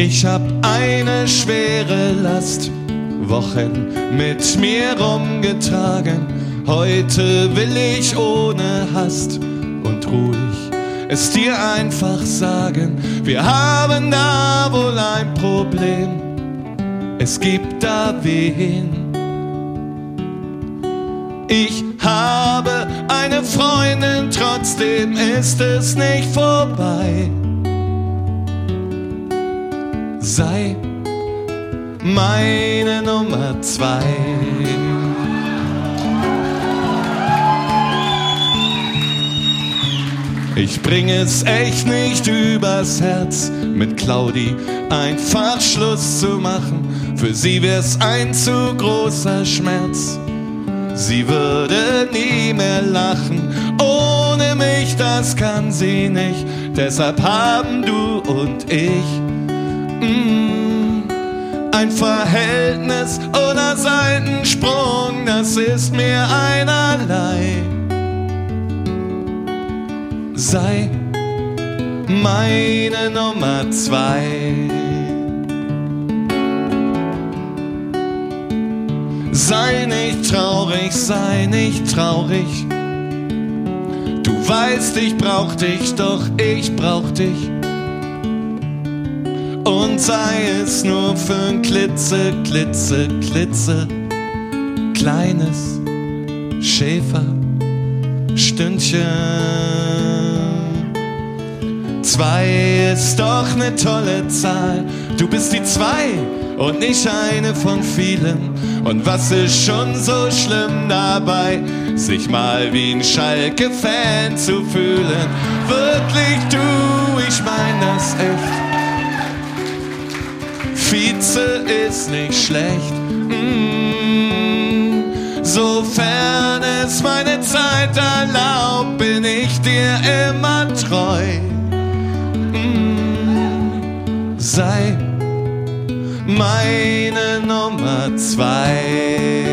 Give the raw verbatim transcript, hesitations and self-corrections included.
Ich hab eine schwere Last, Wochen mit mir rumgetragen. Heute will ich ohne Hast und ruhig es dir einfach sagen. Wir haben da wohl ein Problem, es gibt da wen. Ich habe eine Freundin, trotzdem ist es nicht vorbei. Sei meine Nummer zwei. Ich bring es echt nicht übers Herz, mit Claudi einfach Schluss zu machen. Für sie wär's ein zu großer Schmerz. Sie würde nie mehr lachen, ohne mich, das kann sie nicht. Deshalb haben du und ich mm, ein Verhältnis oder Seitensprung, das ist mir einerlei. Sei meine Nummer zwei. Sei nicht traurig, sei nicht traurig. Du weißt, ich brauch dich, doch ich brauch dich. Und sei es nur für ein klitze, klitze, klitze kleines Schäferstündchen. Zwei ist doch ne tolle Zahl. Du bist die zwei und nicht eine von vielen. Und was ist schon so schlimm dabei, sich mal wie ein Schalke-Fan zu fühlen? Wirklich du, ich mein das echt. Vize ist nicht schlecht, mm, sofern es meine Zeit erlaubt, bin ich dir immer treu. Mm, sei meine Nummer zwei.